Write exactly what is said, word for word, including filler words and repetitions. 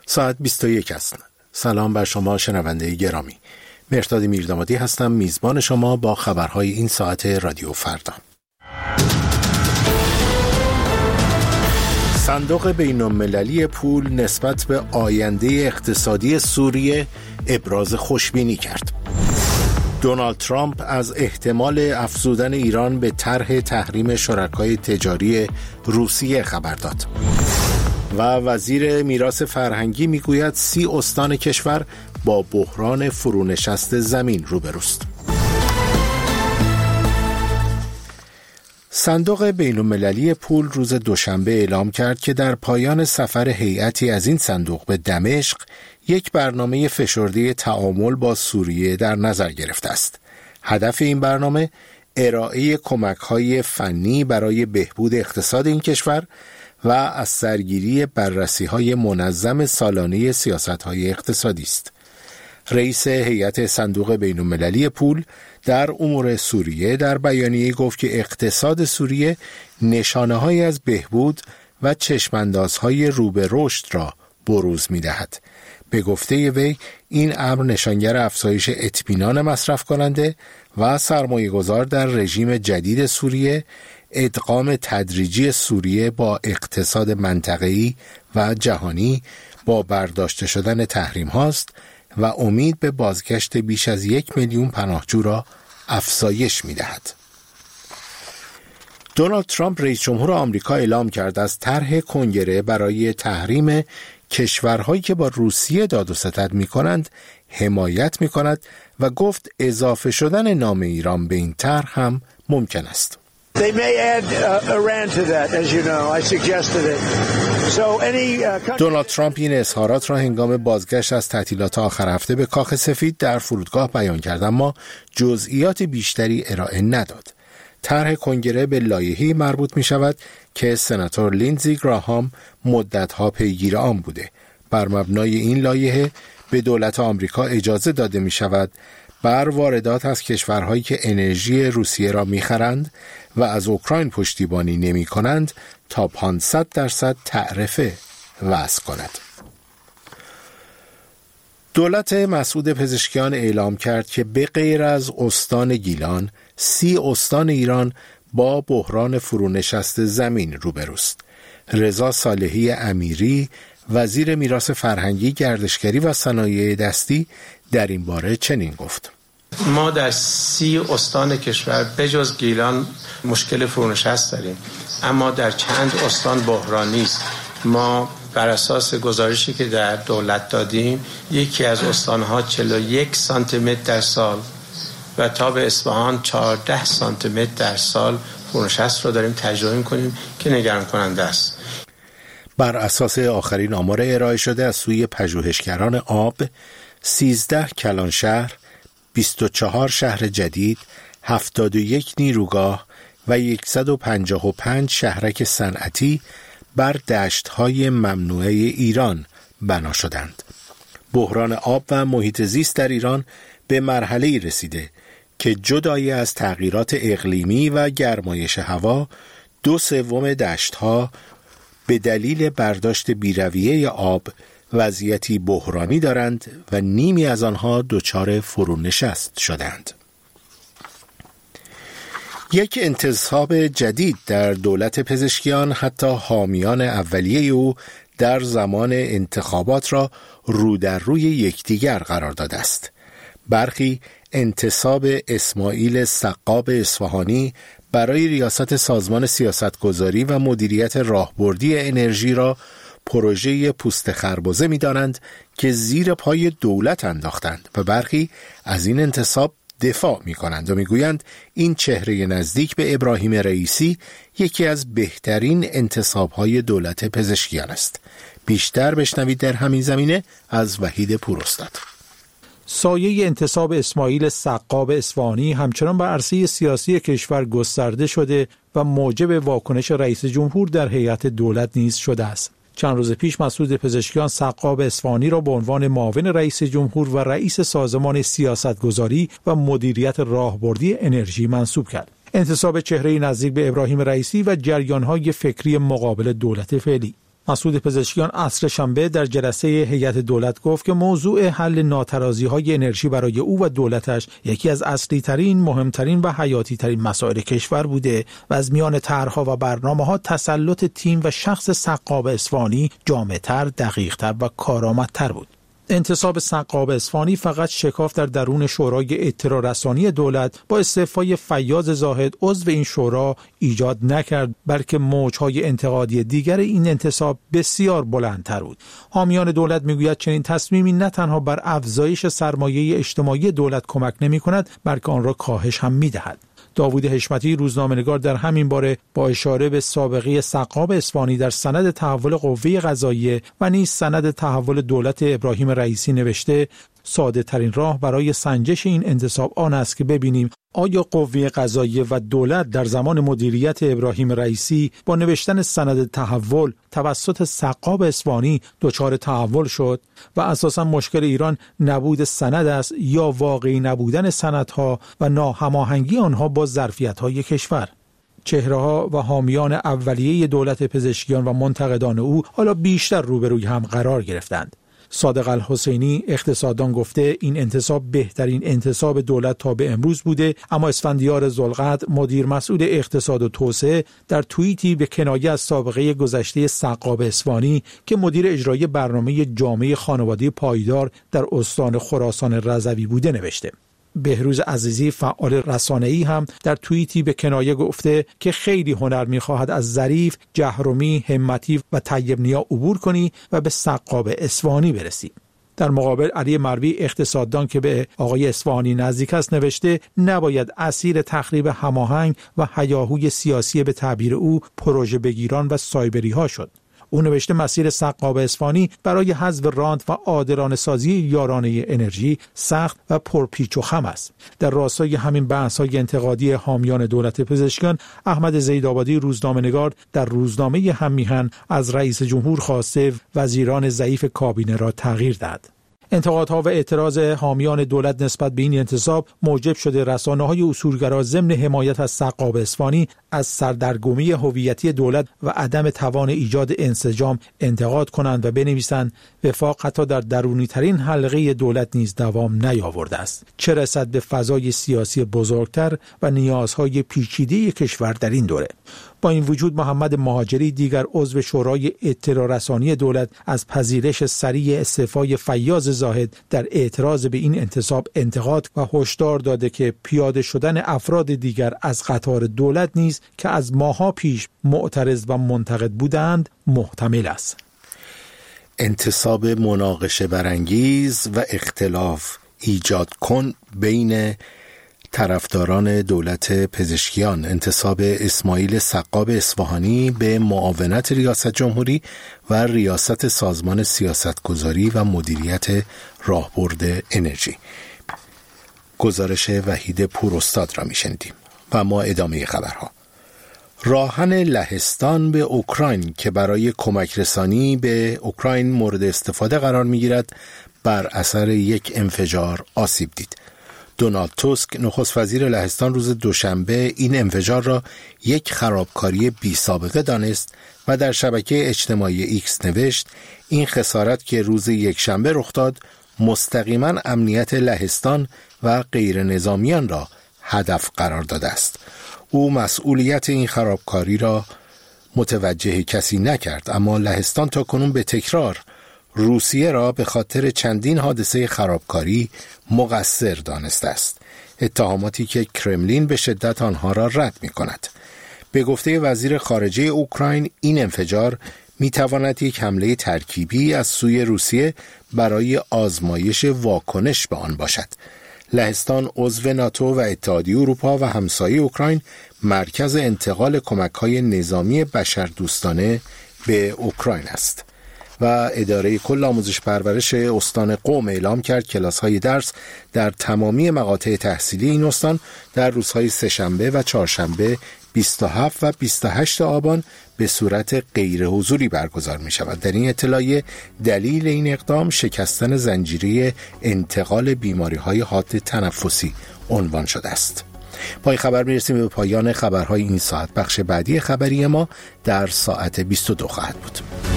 ساعت بیست و یک است. سلام بر شما شنونده گرامی. مهرداد میردامادی هستم، میزبان شما با خبرهای این ساعت رادیو فردا. صندوق بین‌المللی پول نسبت به آینده اقتصادی سوریه ابراز خوشبینی کرد. دونالد ترامپ از احتمال افزودن ایران به طرح تحریم شرکای تجاری روسیه خبر داد. و وزیر میراث فرهنگی میگوید سی استان کشور با بحران فرونشست زمین روبروست. صندوق بین‌المللی پول روز دوشنبه اعلام کرد که در پایان سفر هیئتی از این صندوق به دمشق یک برنامه فشرده تعامل با سوریه در نظر گرفته است. هدف این برنامه ارائه کمک‌های فنی برای بهبود اقتصاد این کشور و از سرگیری بررسی‌های منظم سالانه سیاست‌های اقتصادی است. رئیس هیئت صندوق بین‌المللی پول در امور سوریه در بیانیه گفت که اقتصاد سوریه نشانه‌هایی از بهبود و چشم‌اندازهای رو به رشد را بروز می‌دهد. به گفته وی این امر نشانگر افزایش اطمینان مصرف کننده و سرمایه‌گذار در رژیم جدید سوریه، ادغام تدریجی سوریه با اقتصاد منطقه‌ای و جهانی با برداشته شدن تحریم هاست و امید به بازگشت بیش از یک میلیون پناهجو را افزایش می‌دهد. دونالد ترامپ رئیس جمهور آمریکا اعلام کرد از طرح کنگره برای تحریم کشورهایی که با روسیه داد و ستد می‌کنند حمایت می‌کند و گفت اضافه شدن نام ایران به این طرح هم ممکن است. They may add uh, Iran to that, as you know. I suggested it. So any uh, دونالد ترامپ این اظهارات را هنگام بازگشت از تعطیلات آخر هفته به کاخ سفید در فرودگاه بیان کرد، اما جزئیات بیشتری ارائه نداد. طرح کنگره به لایحه‌ای مربوط می شود که سناتور لیندزی گراهام مدت‌ها پیگیر آن بوده. بر مبنای این لایحه به دولت آمریکا اجازه داده می شود بر واردات از کشورهایی که انرژی روسیه را می‌خرند و از اوکراین پشتیبانی نمی‌کنند تا پانصد درصد تعرفه وضع کند. دولت مسعود پزشکیان اعلام کرد که به غیر از استان گیلان، سی استان ایران با بحران فرونشست زمین روبروست. رضا صالحی امیری، وزیر میراث فرهنگی، گردشگری و صنایع دستی در این باره چنین گفت: ما در سی استان کشور بجز گیلان مشکل فرونشست داریم، اما در چند استان بحرانی است. ما بر اساس گزارشی که در دولت دادیم، یکی از استانها چهل و یک سانتی متر در سال و تا به اصفهان چهارده سانتی متر در سال فرونشست رو داریم تجربه می‌کنیم که نگران کننده است. بر اساس آخرین آمار ارائه شده از سوی پژوهشگران آب، سیزده کلان شهر، بیست و چهار شهر جدید، هفتاد و یک نیروگاه و صد و پنجاه و پنج شهرک صنعتی بر دشت‌های ممنوعه ایران بنا شدند. بحران آب و محیط زیست در ایران به مرحله‌ای رسیده که جدای از تغییرات اقلیمی و گرمایش هوا، دو سوم دشت‌ها به دلیل برداشت بی‌رویه آب وضعیتی بحرانی دارند و نیمی از آنها دچار فرونشست شدند. یک انتصاب جدید در دولت پزشکیان حتی حامیان اولیه او در زمان انتخابات را رو در روی یکدیگر قرار داده است. برخی انتصاب اسماعیل سقاب اصفهانی برای ریاست سازمان سیاستگذاری و مدیریت راهبردی انرژی را پروژه پوست خربزه می دانند که زیر پای دولت انداختند و برخی از این انتصاب دفاع می کنند و می گویند این چهره نزدیک به ابراهیم رئیسی یکی از بهترین انتصاب‌های دولت پزشکیان است. بیشتر بشنوید در همین زمینه از وحید پوراستاد. سایه انتصاب اسماعیل سقاب اصفهانی همچنان بر عرصه سیاسی کشور گسترده شده و موجب واکنش رئیس جمهور در هیئت دولت نیز شده است. چند روز پیش مسعود پزشکیان سقاب اصفهانی را به عنوان معاون رئیس جمهور و رئیس سازمان سیاستگذاری و مدیریت راهبردی انرژی منصوب کرد. انتصاب چهره نزدیک به ابراهیم رئیسی و جریان‌های فکری مقابل دولت فعلی. مسعود پزشکیان عصر شنبه در جلسه هیئت دولت گفت که موضوع حل ناترازی‌های انرژی برای او و دولتش یکی از اصلی‌ترین، مهمترین و حیاتی‌ترین مسائل کشور بوده و از میان طرح‌ها و برنامه‌ها تسلط تیم و شخص سقاب اصفهانی جامع‌تر، دقیق‌تر و کارآمدتر بود. انتصاب سقاب اصفهانی فقط شکاف در درون شورای اطلاع رسانی دولت با استعفای فیاض زاهد عضو این شورا ایجاد نکرد، بلکه موجهای انتقادی دیگر این انتصاب بسیار بلندتر بود. حامیان دولت میگوید چنین تصمیمی نه تنها بر افزایش سرمایه اجتماعی دولت کمک نمی‌کند، بلکه آن را کاهش هم می‌دهد. داوود حشمتی روزنامه‌نگار در همین باره با اشاره به سابقه سقاب اصفهانی در سند تحول قوه قضاییه و نیز سند تحول دولت ابراهیم رئیسی نوشته ساده ترین راه برای سنجش این انتصاب آن است که ببینیم آیا قوه قضاییه و دولت در زمان مدیریت ابراهیم رئیسی با نوشتن سند تحول توسط سقاب اصفهانی دچار تحول شد و اساساً مشکل ایران نبود سند است یا واقعی نبودن سندها و ناهماهنگی آنها با ظرفیت‌های کشور. چهره‌ها و حامیان اولیه دولت پزشکیان و منتقدان او حالا بیشتر روبروی هم قرار گرفتند. صادق الحسینی اقتصاددان گفته این انتصاب بهترین انتصاب دولت تا به امروز بوده، اما اسفندیار ذوالقدر مدیر مسئول اقتصاد و توسعه در توییتی به کنایه از سابقه گذشته سقاب اصفهانی که مدیر اجرایی برنامه جامعه خانواده پایدار در استان خراسان رضوی بوده نوشته. بهروز عزیزی فعال رسانه‌ای هم در توییتی به کنایه گفته که خیلی هنر می‌خواهد از ظریف، جهرومی، همتی و طیب نیا عبور کنی و به سقاب اصفهانی برسی. در مقابل علی مروی اقتصاددان که به آقای اصفهانی نزدیک است نوشته نباید اسیر تخریب هماهنگ و هیاهوی سیاسی به تعبیر او پروژه بگیران و سایبری ها شد. او نوشته مسیر سقاب اصفهانی برای حذف راند و عادلانه سازی یارانه انرژی سخت و پرپیچ و خم است. در راستای همین بحث‌های انتقادی حامیان دولت پزشکیان، احمد زیدآبادی روزنامه‌نگار در روزنامه هم‌میهن از رئیس جمهور خواسته وزیران ضعیف کابینه را تغییر دهد. انتقادها و اعتراض حامیان دولت نسبت به این انتصاب موجب شده رسانه‌های اصولگرا ضمن حمایت از سقاب اصفهانی از سردرگمی هویتی دولت و عدم توان ایجاد انسجام انتقاد کنند و بنویسند وفاق حتی در درونی ترین حلقه دولت نیز دوام نیاورده است، چه رسد به فضای سیاسی بزرگتر و نیازهای پیچیده کشور در این دوره. با این وجود محمد مهاجری دیگر عضو شورای اطلاع رسانی دولت از پذیرش سریع استعفای فیاض زاهد در اعتراض به این انتصاب انتقاد و هشدار داده که پیاده شدن افراد دیگر از قطار دولت نیز که از ماها پیش معترض و منتقد بودند محتمل است. انتصاب مناقشه برانگیز و اختلاف ایجاد کن بین طرفداران دولت پزشکیان، انتصاب اسماعیل سقاب اصفهانی به معاونت ریاست جمهوری و ریاست سازمان سیاستگذاری و مدیریت راهبرد انرژی. گزارش وحید پوراستاد را میشنیدیم و ما ادامه خبرها. راهن لهستان به اوکراین که برای کمک رسانی به اوکراین مورد استفاده قرار میگیرد بر اثر یک انفجار آسیب دید. دونالد توسک نخست وزیر لهستان روز دوشنبه این انفجار را یک خرابکاری بی سابقه دانست و در شبکه اجتماعی ایکس نوشت این خسارت که روز یکشنبه رخ داد مستقیما امنیت لهستان و غیر نظامیان را هدف قرار داده است. او مسئولیت این خرابکاری را متوجه کسی نکرد، اما لهستان تا کنون به تکرار روسیه را به خاطر چندین حادثه خرابکاری مقصر دانسته است، اتهاماتی که کرملین به شدت آنها را رد می کند. به گفته وزیر خارجه اوکراین این انفجار می تواند یک حمله ترکیبی از سوی روسیه برای آزمایش واکنش به آن باشد. لهستان عضو ناتو و اتحادیه اروپا و همسایه اوکراین مرکز انتقال کمک‌های نظامی بشردوستانه به اوکراین است. و اداره کل آموزش پرورش استان قم اعلام کرد کلاس‌های درس در تمامی مقاطع تحصیلی این استان در روزهای سه‌شنبه و چهارشنبه بیست و هفت و بیست و هشت آبان به صورت غیر حضوری برگزار می شود. در این اطلاعیه دلیل این اقدام شکستن زنجیره انتقال بیماری‌های حاد تنفسی عنوان شده است. با این خبر میرسیم به پایان خبرهای این ساعت. بخش بعدی خبری ما در ساعت بیست و دو خواهد بود.